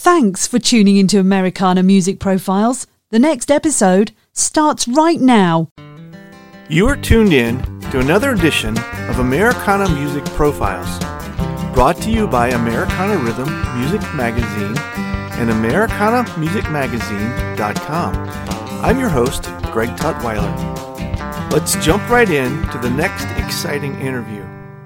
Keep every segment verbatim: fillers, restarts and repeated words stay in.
Thanks for tuning into Americana Music Profiles. The next episode starts right now. You are tuned in to another edition of Americana Music Profiles, brought to you by Americana Rhythm Music Magazine and Americana Music Magazine dot com. I'm your host, Greg Tutwiler. Let's jump right in to the next exciting interview.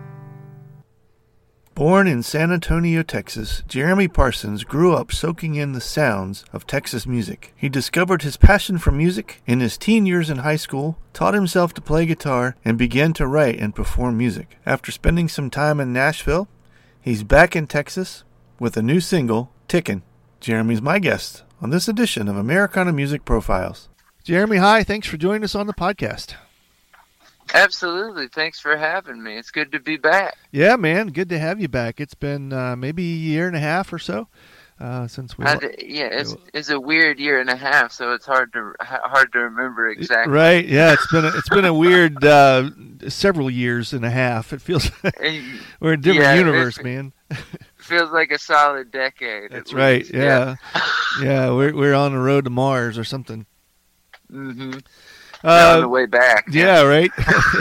Born in San Antonio, Texas, Jeremy Parsons grew up soaking in the sounds of Texas music. He discovered his passion for music in his teen years in high school, taught himself to play guitar, and began to write and perform music. After spending some time in Nashville, he's back in Texas with a new single, Tickin'. Jeremy's my guest on this edition of Americana Music Profiles. Jeremy, hi. Thanks for joining us on the podcast. Absolutely. Thanks for having me. It's good to be back. Yeah, man. Good to have you back. It's been uh, maybe a year and a half or so uh, since we. I'd, yeah, it's it's a weird year and a half, so it's hard to hard to remember exactly. Right. Yeah. It's been a, it's been a weird uh, several years and a half. It feels we're in a different yeah, universe, it, man. Feels like a solid decade. That's right. Yeah. Yeah. yeah. We're we're on the road to Mars or something. Mm-hmm. Uh, on the way back. Yeah, right.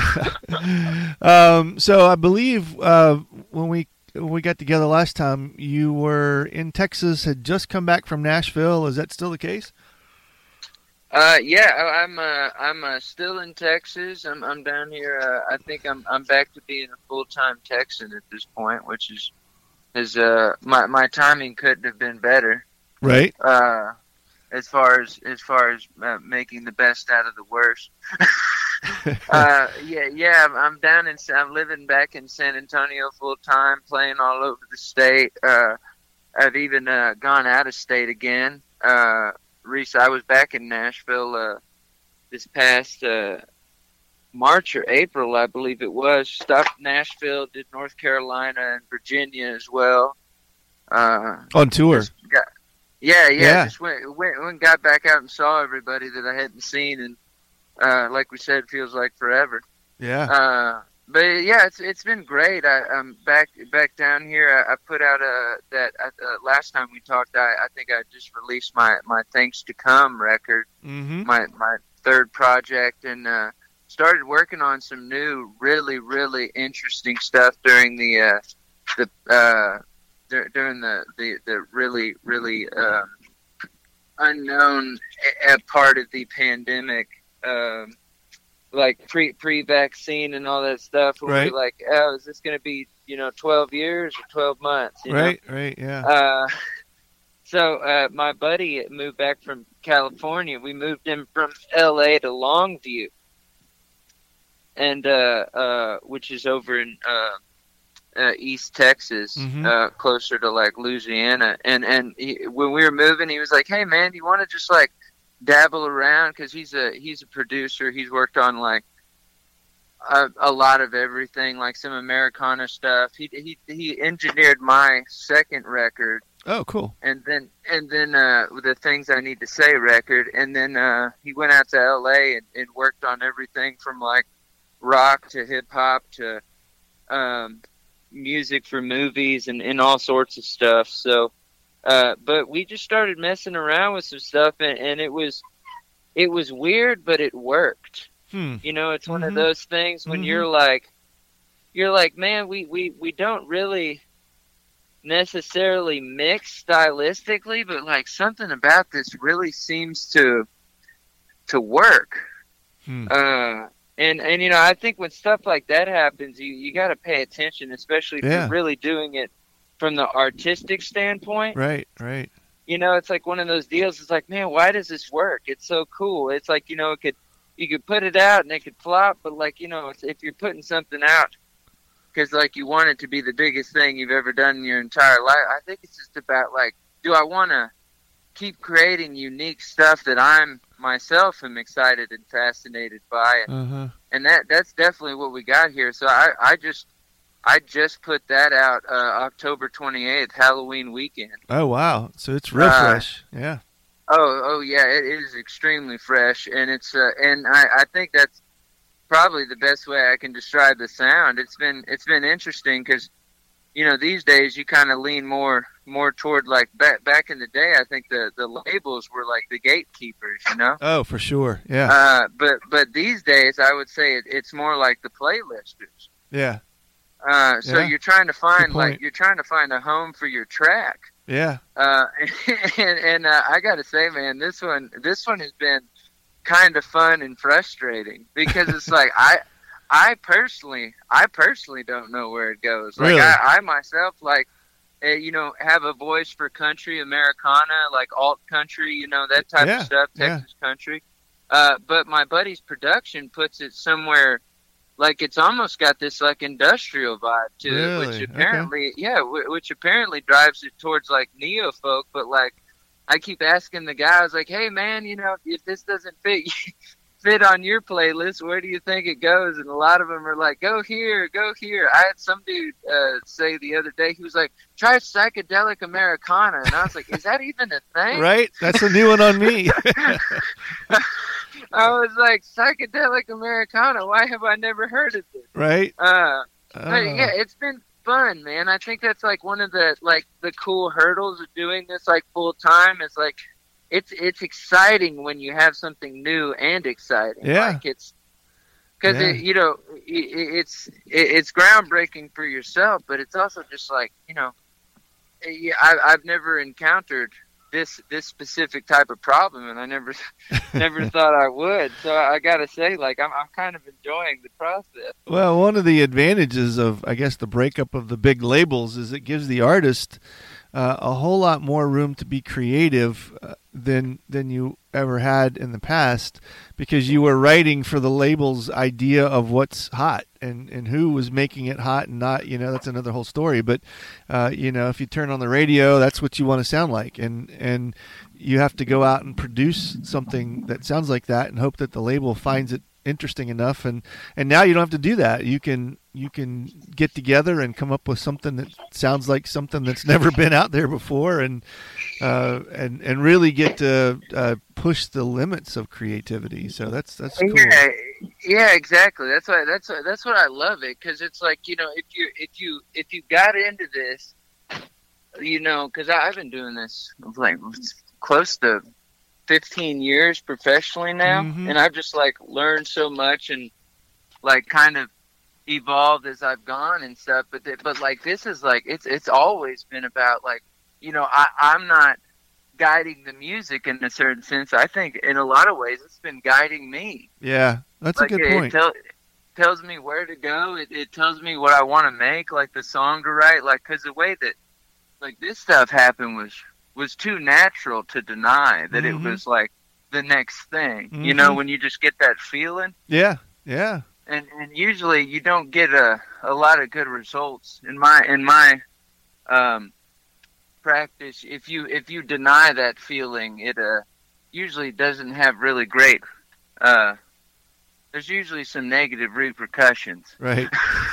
um, so I believe uh, when we when we got together last time, you were in Texas, had just come back from Nashville. Is that still the case? Uh, yeah, I'm uh, I'm uh, still in Texas. I'm I'm down here. Uh, I think I'm I'm back to being a full time Texan at this point, which is is uh my my timing couldn't have been better. Right. Uh. As far as as far as uh, making the best out of the worst, uh, yeah, yeah, I'm, I'm down in. I'm living back in San Antonio full time, playing all over the state. Uh, I've even uh, gone out of state again. Uh, Reese, I was back in Nashville uh, this past uh, March or April, I believe it was. Stopped in Nashville, did North Carolina and Virginia as well. Uh, On tour. Got, Yeah, yeah, yeah. Just went, went, went, got back out and saw everybody that I hadn't seen, and uh, like we said, it feels like forever. Yeah. Uh, but yeah, it's it's been great. I, I'm back back down here. I, I put out a that uh, last time we talked. I, I think I just released my, my Thanks to Come record, mm-hmm. my my third project, and uh, started working on some new, really really interesting stuff during the uh, the. Uh, during the, the, the really, really um, unknown a, a part of the pandemic, um, like pre, pre-vaccine and all that stuff. We'll right. be like, oh, is this going to be, you know, twelve years or twelve months? You right, know? right, yeah. Uh, so uh, my buddy moved back from California. We moved him from L A to Longview, and uh, uh, which is over in... Uh, Uh, East Texas, mm-hmm. uh, closer to like Louisiana, and and he, when we were moving, he was like, "Hey man, do you want to just like dabble around?" Because he's a he's a producer. He's worked on like a, a lot of everything, like some Americana stuff. He he he engineered my second record. Oh, cool. And then and then uh, the Things I Need to Say record, and then uh, he went out to L A and, and worked on everything from like rock to hip hop to um. music for movies and, and all sorts of stuff. So, uh, but we just started messing around with some stuff, and, and it was, it was weird, but it worked. Hmm. You know, it's one mm-hmm. of those things when mm-hmm. you're like, you're like, man, we, we, we don't really necessarily mix stylistically, but like something about this really seems to, to work. Hmm. Uh, And, and you know, I think when stuff like that happens, you, you got to pay attention, especially if yeah. you're really doing it from the artistic standpoint. Right, right. You know, it's like one of those deals. It's like, man, why does this work? It's so cool. It's like, you know, it could you could put it out and it could flop, but like, you know, it's, if you're putting something out because like you want it to be the biggest thing you've ever done in your entire life, I think it's just about like, do I want to keep creating unique stuff that I'm myself am excited and fascinated by, and, uh-huh. and that that's definitely what we got here. So I, I just I just put that out uh, October twenty-eighth, Halloween weekend. Oh wow! So it's real uh, fresh, yeah. Oh oh yeah, it is extremely fresh, and it's uh, and I, I think that's probably the best way I can describe the sound. It's been it's been interesting because you know these days you kind of lean more more toward like back back in the day. I think the the labels were like the gatekeepers, you know. Oh, for sure, yeah. Uh, but but these days, I would say it, it's more like the playlisters. Yeah. Uh, so yeah. you're trying to find Good point. like you're trying to find a home for your track. Yeah. Uh, and and uh, I gotta say, man, this one this one has been kind of fun and frustrating because it's like I I personally I personally don't know where it goes. Like Really? I, I myself like uh, you know have a voice for country, Americana, like alt country, you know that type Yeah, of stuff, Texas yeah. country. Uh, but my buddy's production puts it somewhere. Like it's almost got this like industrial vibe to really? it, which apparently, okay. yeah, w- which apparently drives it towards like neo folk. But like, I keep asking the guy, I was like, "Hey man, you know, if this doesn't fit fit on your playlist, where do you think it goes?" And a lot of them are like, "Go here, go here." I had some dude uh, say the other day, he was like, "Try psychedelic Americana," and I was like, "Is that even a thing?" Right, that's a new one on me. I was like, psychedelic Americana, why have I never heard of this? Right. Uh, oh. But yeah, it's been fun, man. I think that's like one of the like the cool hurdles of doing this like full time is like it's it's exciting when you have something new and exciting. Yeah. Like it's because yeah. it, you know it, it's it, it's groundbreaking for yourself, but it's also just like you know, yeah, I, I've never encountered this this specific type of problem, and I never never thought I would. So I gotta say, like I'm I'm kind of enjoying the process. Well, one of the advantages of I guess the breakup of the big labels is it gives the artist uh, a whole lot more room to be creative uh, than than you ever had in the past, because you were writing for the label's idea of what's hot and, and who was making it hot and not, you know, that's another whole story. But, uh, you know, if you turn on the radio, that's what you want to sound like. And, and you have to go out and produce something that sounds like that and hope that the label finds it interesting enough. And, and now you don't have to do that. You can, you can get together and come up with something that sounds like something that's never been out there before, and, uh, and, and really get to, uh, push the limits of creativity. So that's, that's cool. Yeah, yeah, exactly. That's why, that's why, that's what I love it. Cause it's like, you know, if you, if you, if you got into this, you know, cause I, I've been doing this like close to fifteen years professionally now. Mm-hmm. And I've just like learned so much and like kind of evolved as I've gone and stuff. But, th- but like, this is like, it's, it's always been about like, you know, I, I'm not guiding the music in a certain sense. I think in a lot of ways it's been guiding me. Yeah, that's like a good it, point. It, tell, it tells me where to go. It, it tells me what I want to make, like the song to write. Like, because the way that like this stuff happened was was too natural to deny that mm-hmm. it was like the next thing. Mm-hmm. You know, when you just get that feeling. Yeah, yeah. And and usually you don't get a a lot of good results in my in my um. practice. If you if you deny that feeling, it uh usually doesn't have really great uh there's usually some negative repercussions, right?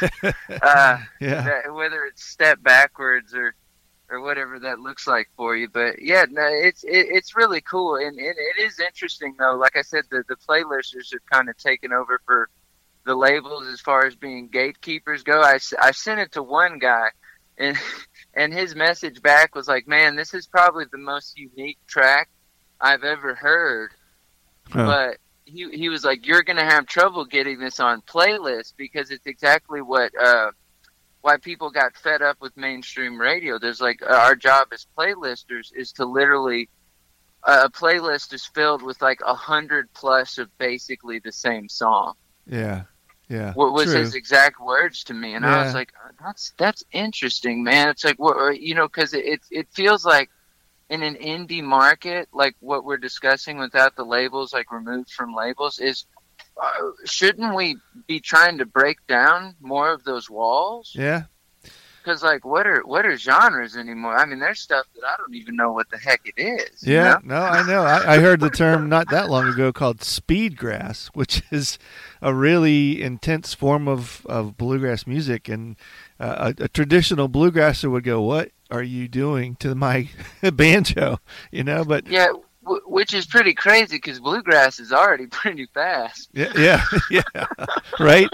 uh yeah that, whether it's step backwards or or whatever that looks like for you. But yeah, no, it's it, it's really cool. And it, it is interesting though, like I said, the the playlisters have kind of taken over for the labels as far as being gatekeepers go. I, I sent it to one guy, and And his message back was like, man, this is probably the most unique track I've ever heard. Huh. But he he was like, you're going to have trouble getting this on playlists because it's exactly what uh, why people got fed up with mainstream radio. There's like our job as playlisters is to literally uh, a playlist is filled with like a hundred plus of basically the same song. Yeah. Yeah, what was true. his exact words to me, and yeah. I was like, "That's that's interesting, man." It's like, what you know, because it, it it feels like in an indie market, like what we're discussing without the labels, like removed from labels, is uh, shouldn't we be trying to break down more of those walls? Yeah. Because like, what are what are genres anymore? I mean, there's stuff that I don't even know what the heck it is. Yeah, you know? no, I know. I, I heard the term not that long ago called speed grass, which is a really intense form of, of bluegrass music. And uh, a, a traditional bluegrasser would go, "What are you doing to my banjo?" You know, but yeah. w- which is pretty crazy because bluegrass is already pretty fast. Yeah, yeah, yeah, right.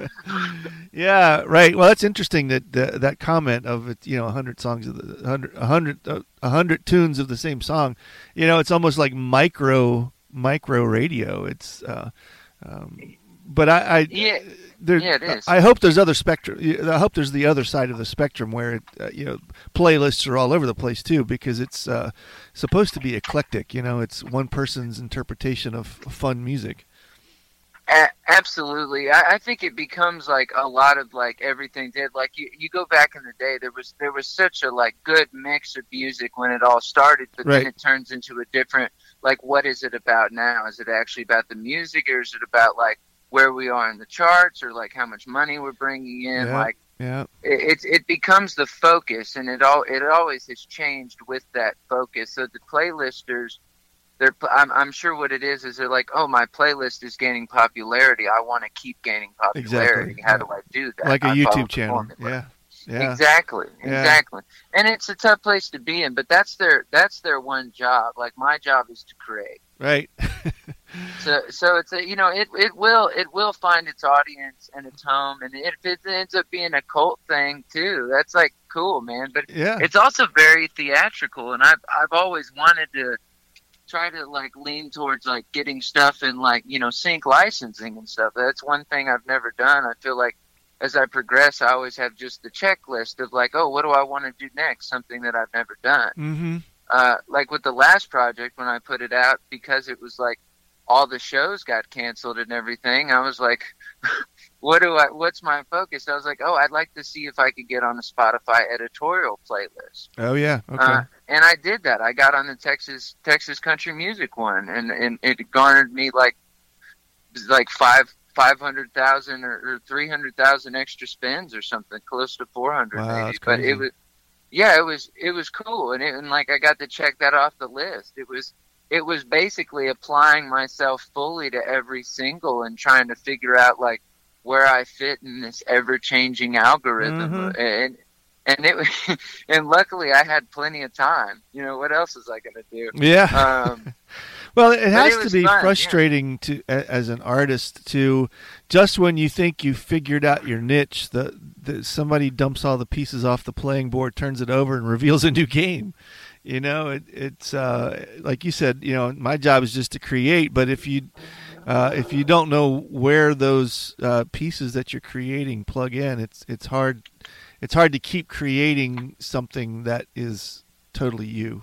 Yeah, right. Well, that's interesting that that, that comment of it. You know, a hundred songs of the hundred, a hundred, a hundred tunes of the same song. You know, it's almost like micro micro radio. It's, uh, um, but I, I yeah. There, yeah, it is. I hope there's other spectrum. I hope there's the other side of the spectrum where it, uh, you know, playlists are all over the place too, because it's uh, supposed to be eclectic. You know, it's one person's interpretation of fun music. A- absolutely, I-, I think it becomes like a lot of like everything did. Like you, you go back in the day, there was there was such a like good mix of music when it all started, but Right. then it turns into a different. Like, what is it about now? Is it actually about the music, or is it about like where we are in the charts, or like how much money we're bringing in? Yeah, like yeah, it, it it becomes the focus, and it all it always has changed with that focus. So the playlisters, they're I'm I'm sure what it is is they're like, oh, my playlist is gaining popularity. I want to keep gaining popularity. Exactly. How Yeah. do I do that? like a I follow YouTube the channel. formula. Yeah, yeah, Exactly, Yeah. exactly. And it's a tough place to be in, but that's their that's their one job. Like my job is to create. right. So, so it's a, you know, it it will it will find its audience and its home, and if it ends up being a cult thing too, that's like cool, man. But Yeah, it's also very theatrical, and I've I've always wanted to try to like lean towards like getting stuff in like you know sync licensing and stuff. That's one thing I've never done. I feel like as I progress, I always have just the checklist of like, oh, what do I want to do next? Something that I've never done. mm-hmm. Uh, like with the last project when I put it out, because it was like all the shows got canceled and everything, I was like, what do I, what's my focus? I was like, oh, I'd like to see if I could get on a Spotify editorial playlist. Oh yeah, okay. Uh, and I did that. I got on the Texas, Texas country music one, and, and it garnered me like, like five, five hundred thousand or, or three hundred thousand extra spins or something, close to four hundred Wow, maybe. that's But crazy. it was, yeah, it was it was cool, and it, and like I got to check that off the list. It was it was basically applying myself fully to every single and trying to figure out like where I fit in this ever changing algorithm. Mhm. And and it was- and luckily I had plenty of time. You know, what else was I gonna do? Yeah. Um, Well, it has it to was be fun, yeah. frustrating to a- as an artist to just when you think you figured out your niche, the, the somebody dumps all the pieces off the playing board, turns it over, and reveals a new game. You know, it, it's uh, like you said. You know, my job is just to create, but if you uh, if you don't know where those uh, pieces that you're creating plug in, it's it's hard it's hard to keep creating something that is totally you.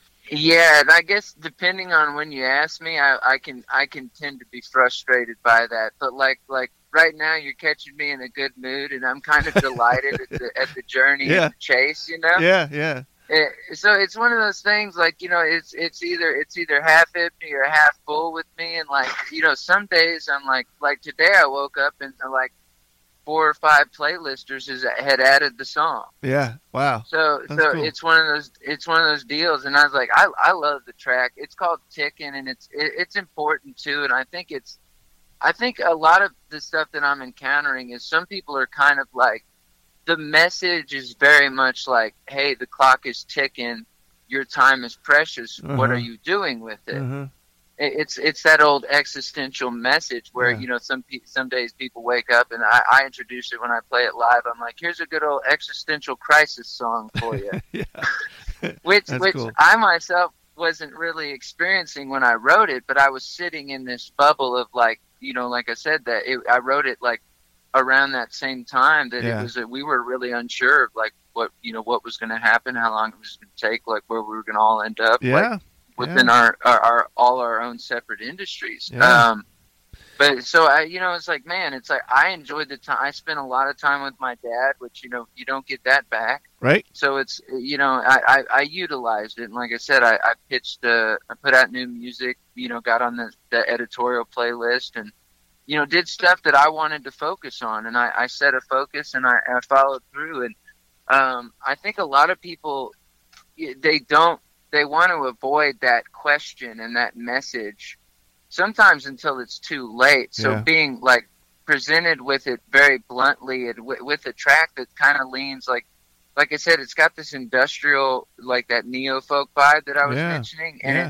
Yeah, and I guess depending on when you ask me, I, I can I can tend to be frustrated by that. But like like right now, you're catching me in a good mood, and I'm kind of delighted at the at the journey Yeah. and the chase. You know, Yeah, yeah, It- so it's one of those things. Like you know, it's it's either it's either half empty or half full with me. And like you know, some days I'm like like today I woke up and like four or five playlisters is, had added the song. yeah. Wow. So, That's so cool. it's one of those. It's one of those deals, and I was like, I, I love the track. It's called Tickin', and it's, it, it's important too. And I think it's, I think a lot of the stuff that I'm encountering is some people are kind of like, the message is very much like, hey, the clock is ticking, your time is precious. What Uh-huh. are you doing with it? Uh-huh. It- It's it's that old existential message where Yeah. you know some pe- some days people wake up, and I, I introduce it when I play it live. I'm like, here's a good old existential crisis song for you, Yeah. which That's which cool. I myself wasn't really experiencing when I wrote it, but I was sitting in this bubble of like you know, like I said, that it, I wrote it like around that same time that Yeah. it was that we were really unsure of like what you know what was going to happen, how long it was going to take, like where we were going to all end up. like, Yeah. within our, our, our all our own separate industries. Yeah. Um, but so I, you know, it's like, man, it's like I enjoyed the time. I spent a lot of time with my dad, which you know you don't get that back. Right. So it's you know I, I, I utilized it, and like I said, I, I pitched, uh, I put out new music. You know, got on the, the editorial playlist, and you know did stuff that I wanted to focus on, and I, I set a focus, and I, I followed through. And um, I think a lot of people they don't. They want to avoid that question and that message sometimes until it's too late. So Yeah. being like presented with it very bluntly and w- with a track that kind of leans like, like I said, it's got this industrial, like that neo folk vibe that I was Yeah. mentioning. And Yeah. it,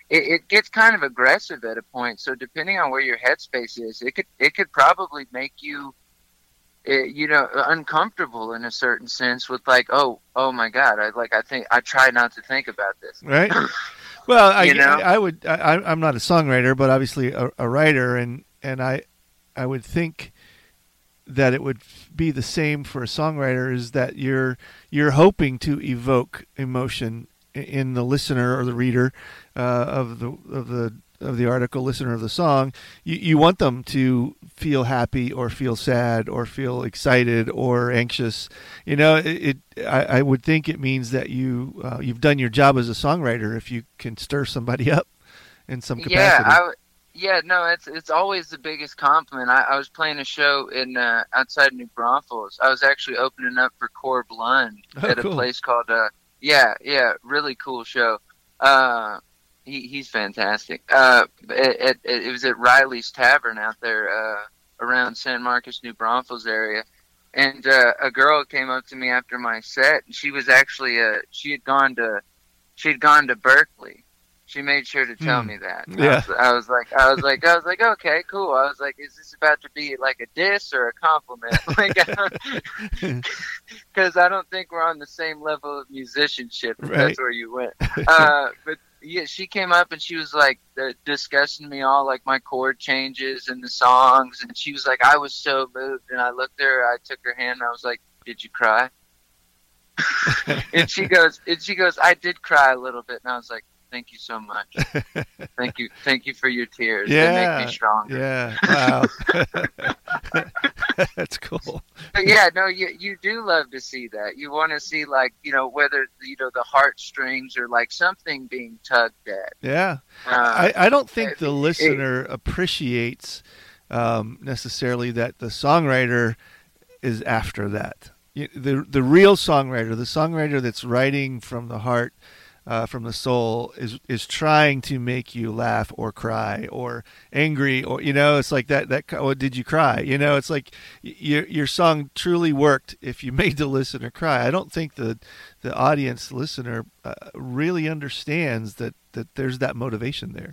it, it gets kind of aggressive at a point. So depending on where your headspace is, it could it could probably make you, it, you know, uncomfortable in a certain sense with like, oh, oh my God, I like I think I try not to think about this. Right. Well, I, You know? I, I would. I, I'm not a songwriter, but obviously a, a writer, and and I, I would think that it would be the same for a songwriter. Is that you're you're hoping to evoke emotion in the listener or the reader uh, of the of the of the article, listener of the song. You you want them to feel happy or feel sad or feel excited or anxious. You know, it. it I, I would think it means that you uh, you've done your job as a songwriter if you can stir somebody up in some capacity. Yeah, I, w- yeah, no, it's it's always the biggest compliment. I, I was playing a show in uh, outside New Braunfels. I was actually opening up for Corb Lund Oh, at cool. a place called uh, yeah, yeah, really cool show. Uh, he he's fantastic. Uh, it, it, it was at Riley's Tavern out there uh, around San Marcos, New Braunfels area. And uh, a girl came up to me after my set, and she was actually uh, she had gone to she had gone to Berkeley. She made sure to tell Hmm. me that. Yeah. I was, I was like, I was like, I was like, okay, cool. I was like, is this about to be like a diss or a compliment? Like, because I don't think we're on the same level of musicianship. If Right. That's where you went. Uh, but yeah, she came up and she was like uh, discussing me all like my chord changes and the songs, and she was like, I was so moved, and I looked at her, I took her hand, and I was like, did you cry? and she goes, and she goes, I did cry a little bit, and I was like, thank you so much. Thank you, thank you for your tears. They Yeah. make me stronger. Yeah. Wow. That's cool. But yeah, no, you you do love to see that. You want to see like, you know, whether you know the heartstrings or like something being tugged at. Yeah. Uh, I, I don't think the it- listener appreciates um, necessarily that the songwriter is after that. You- The the real songwriter, the songwriter that's writing from the heart, uh, from the soul, is is trying to make you laugh or cry or angry, or you know, it's like that. That oh, did you cry? You know, it's like y- your your song truly worked if you made the listener cry. I don't think the the audience the listener uh, really understands that that there's that motivation there.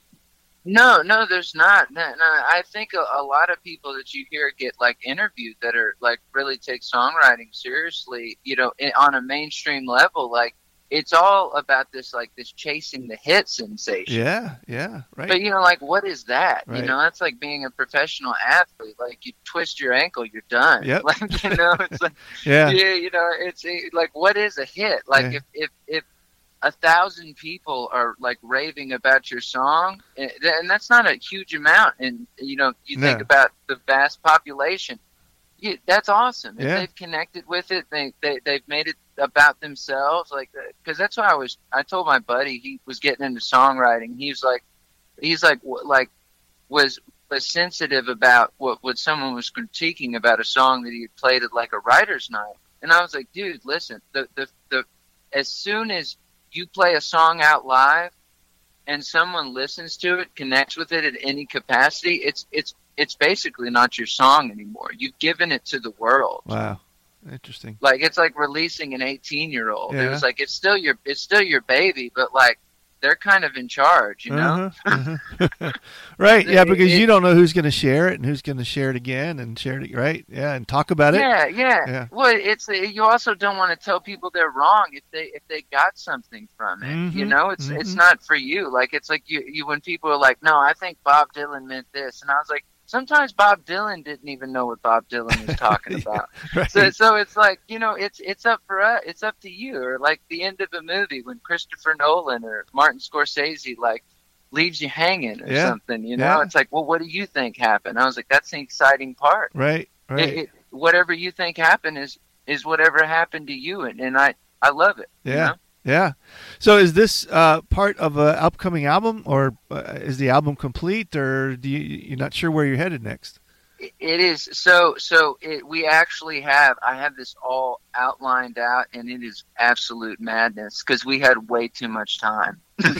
No, no, there's not. No, no, I think a, a lot of people that you hear get like interviewed that are like really take songwriting seriously, you know, in, on a mainstream level. Like it's all about this, like this chasing the hit sensation. Yeah, yeah, right. But you know, like what is that? Right. You know, that's like being a professional athlete. Like you twist your ankle, you're done. Yep. Like you know, it's like yeah, yeah, you know, it's it, like what is a hit? Like Yeah. if if if a thousand people are like raving about your song, and and that's not a huge amount. And you know, you think No. about the vast population. You, that's awesome. If Yeah. they've connected with it, they they they've made it about themselves. Like because that's why I was. I told my buddy he was getting into songwriting. He was like, he's like w- like was was sensitive about what what someone was critiquing about a song that he had played at like a writer's night. And I was like, dude, listen, the the the as soon as you play a song out live and someone listens to it, connects with it at any capacity, it's it's it's basically not your song anymore. You've given it to the world. wow, interesting. Like it's like releasing an eighteen year old. It Yeah. was like it's still your it's still your baby, but like they're kind of in charge, you know? Uh-huh, uh-huh. Right, yeah, It- because it- you don't know who's going to share it and who's going to share it again and share it, right? Yeah, and talk about it. Yeah, yeah, Yeah. Well, it's you also don't want to tell people they're wrong if they if they got something from it. You Mhm, know, it's it's mhm. not for you. Like it's like you you when people are like, no, I think Bob Dylan meant this, and I was like, sometimes Bob Dylan didn't even know what Bob Dylan was talking about. Right. So so it's like you know it's it's up for us. It's up to you. Or like the end of a movie when Christopher Nolan or Martin Scorsese like leaves you hanging or Yeah, something. You know, yeah. it's like, well, what do you think happened? I was like, that's the exciting part. right, right. It, it, whatever you think happened is is whatever happened to you, and, and I I love it. you Yeah. know? Yeah. So is this uh, part of an upcoming album, or uh, is the album complete, or do you, you're not sure where you're headed next? It, it is so so. It, we actually have I have this all outlined out, and it is absolute madness because we had way too much time.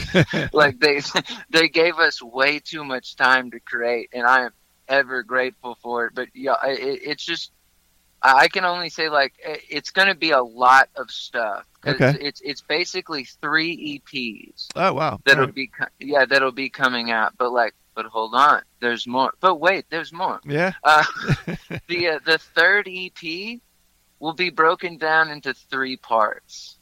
Like they they gave us way too much time to create, and I am ever grateful for it. But yeah, it, it's just I I can only say like i- it's going to be a lot of stuff. 'Cause Okay. It's it's basically three E Ps Oh, wow. that'll All right. be co- yeah that'll be coming out. But like, but hold on, there's more. But wait, there's more. Yeah. Uh, the uh, the third E P will be broken down into three parts.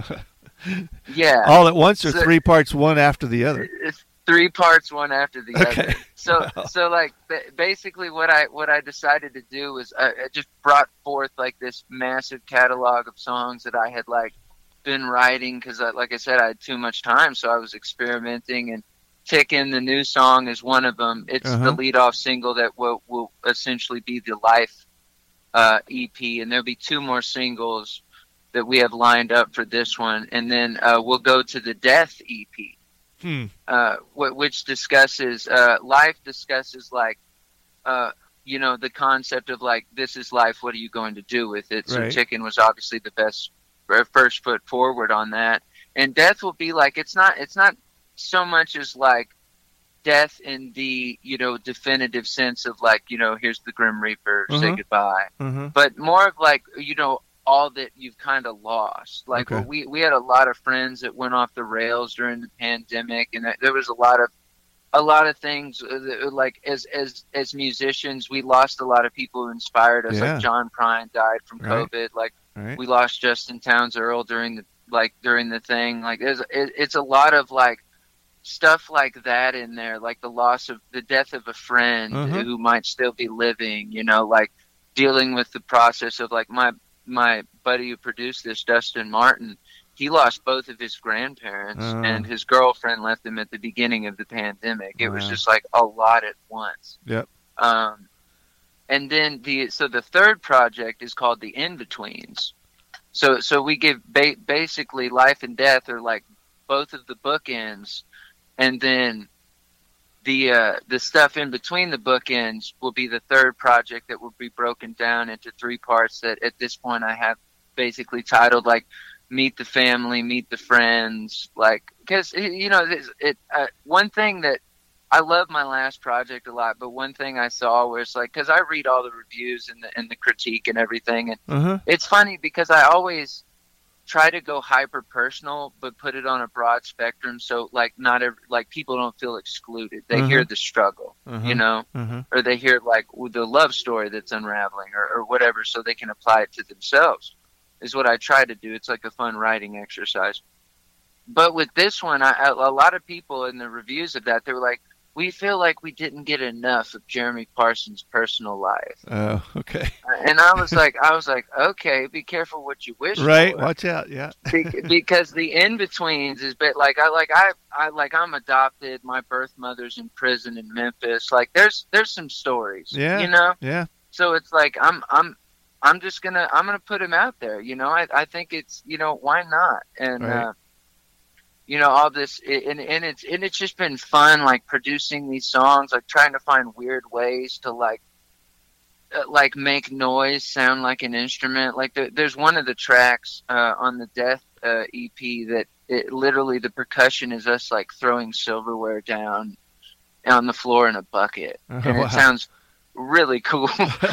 Yeah. All at once, or So- three parts, one after the other? It's three parts, one after the Okay. other. So, Wow. so like ba- basically, what I what I decided to do was I, I just brought forth like this massive catalog of songs that I had like been writing because, like I said, I had too much time, so I was experimenting. And Tickin', the new song, is one of them. It's Uh-huh. the lead-off single that will will essentially be the Life uh, E P, and there'll be two more singles that we have lined up for this one, and then uh, we'll go to the Death E P. Hmm. Uh, wh- which discusses uh, life discusses like uh, you know, the concept of like, this is life, what are you going to do with it? So Right. Chicken was obviously the best uh, first foot forward on that. And death will be like, it's not it's not so much as like death in the, you know, definitive sense of like, you know, here's the Grim Reaper, say Mhm. goodbye, Mm-hmm. but more of like, you know, all that you've kind of lost. Like Okay. we we had a lot of friends that went off the rails during the pandemic, and there was a lot of a lot of things uh, that, like as as as musicians, we lost a lot of people who inspired us. Yeah. Like John Prine died from Right. COVID. Like All right. we lost Justin Townes Earl during the like during the thing. Like there's it, it's a lot of like stuff like that in there, like the loss of the death of a friend Mhm. who might still be living. You know, like dealing with the process of like my my buddy who produced this, Dustin Martin. He lost both of his grandparents, Oh. and his girlfriend left him at the beginning of the pandemic. It was Wow. just like a lot at once. Yep. Um, and then the so the third project is called the In-Betweens. So so we give ba- basically life and death are like both of the bookends, and then the uh, the stuff in between the bookends will be the third project that will be broken down into three parts that at this point I have basically titled like Meet the Family, Meet the Friends, like because you know it, it uh, one thing that I love my last project a lot, but one thing I saw was like, because I read all the reviews and the and the critique and everything, and Uh-huh. it's funny because I always try to go hyper personal, but put it on a broad spectrum, so like not every, like people don't feel excluded. They Uh-huh. hear the struggle, Uh-huh. you know, Uh-huh. or they hear like the love story that's unraveling, or, or whatever, so they can apply it to themselves. Is what I try to do. It's like a fun writing exercise. But with this one, I, a a lot of people in the reviews of that, they were like, we feel like we didn't get enough of Jeremy Parsons' personal life. Oh, okay. And I was like, I was like, okay, be careful what you wish Right. for. Watch out. Yeah. Be- because the in-betweens is bit like I like I I like I'm adopted. My birth mother's in prison in Memphis. Like there's there's some stories. Yeah. You know? Yeah. So it's like I'm I'm I'm just gonna I'm gonna put him out there. You know, I I think it's, you know, why not? And Right. uh you know, all this, and, and it's and it's just been fun, like producing these songs, like trying to find weird ways to like, uh, like make noise sound like an instrument. Like there, there's one of the tracks uh, on the Death uh, E P that it literally the percussion is us like throwing silverware down on the floor in a bucket, Oh, and wow. it sounds really cool.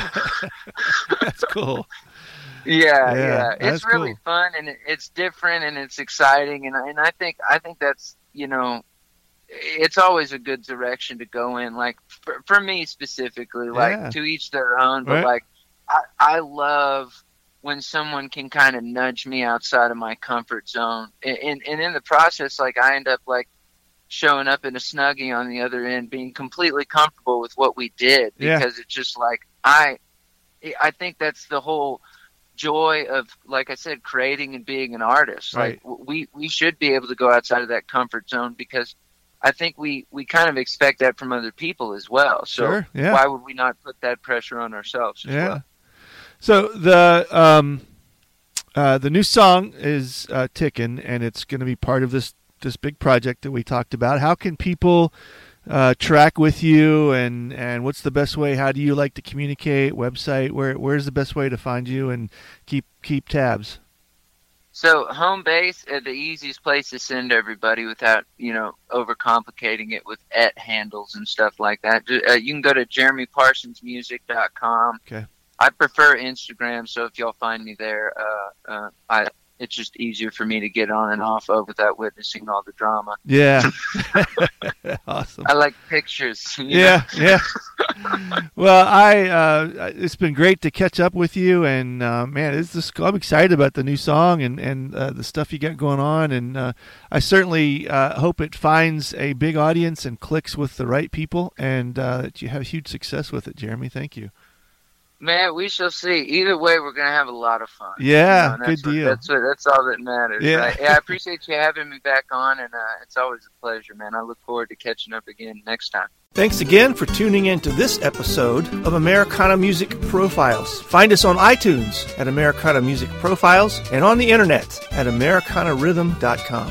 That's cool. Yeah, Yeah, yeah, that's it's really cool. fun, and it, it's different, and it's exciting, and I- and I think I think that's, you know, it's always a good direction to go in. Like for, for me specifically, like Yeah. to each their own, but Right. like I, I love when someone can kind of nudge me outside of my comfort zone, and, and and in the process, like I end up like showing up in a Snuggie on the other end, being completely comfortable with what we did, Yeah. because it's just like I I think that's the whole joy of, like I said, creating and being an artist. Right. Like w- we we should be able to go outside of that comfort zone, because I think we we kind of expect that from other people as well. So Sure, yeah. why would we not put that pressure on ourselves as Yeah. well? So the um, uh, the new song is uh, Tickin', and it's going to be part of this this big project that we talked about. How can people uh, track with you, and, and what's the best way? How do you like to communicate? Website? Where where's the best way to find you and keep keep tabs? So home base, uh, the easiest place to send everybody without, you know, overcomplicating it with et handles and stuff like that. Ju- Uh, you can go to jeremy parsons music dot com. Okay. I prefer Instagram, so if y'all find me there, uh, uh, I it's just easier for me to get on and off of without witnessing all the drama. Yeah. Awesome. I like pictures. Yeah, know? yeah. Well, I uh, it's been great to catch up with you, and uh, man, it's just, I'm excited about the new song and and uh, the stuff you got going on, and uh, I certainly uh, hope it finds a big audience and clicks with the right people, and uh, that you have huge success with it, Jeremy. Thank you. Man, we shall see. Either way, we're gonna have a lot of fun. Yeah, you know, good what, deal. That's what, that's all that matters. Yeah. Right? Yeah, I appreciate you having me back on, and uh, it's always a pleasure, man. I look forward to catching up again next time. Thanks again for tuning in to this episode of Americana Music Profiles. Find us on iTunes at Americana Music Profiles and on the internet at americana rhythm dot com.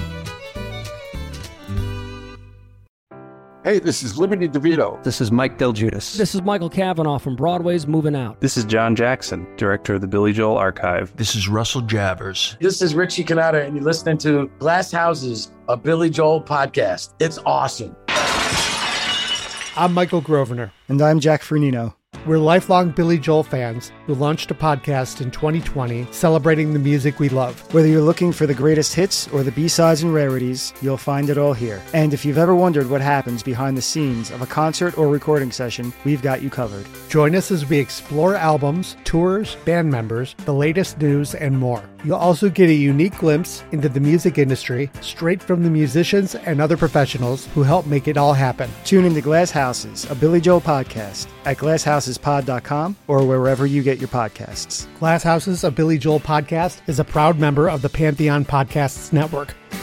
Hey, this is Liberty DeVito. This is Mike Del Giudice. This is Michael Cavanaugh from Broadway's Moving Out. This is John Jackson, director of the Billy Joel Archive. This is Russell Javers. This is Richie Cannata, and you're listening to Glass Houses, a Billy Joel podcast. It's awesome. I'm Michael Grosvenor. And I'm Jack Fernino. We're lifelong Billy Joel fans who launched a podcast in twenty twenty celebrating the music we love. Whether you're looking for the greatest hits or the B-sides and rarities, you'll find it all here. And if you've ever wondered what happens behind the scenes of a concert or recording session, we've got you covered. Join us as we explore albums, tours, band members, the latest news, and more. You'll also get a unique glimpse into the music industry straight from the musicians and other professionals who help make it all happen. Tune into Glass Houses, a Billy Joel podcast at glass houses pod dot com or wherever you get your podcasts. Glass Houses, a Billy Joel podcast is a proud member of the Pantheon Podcasts Network.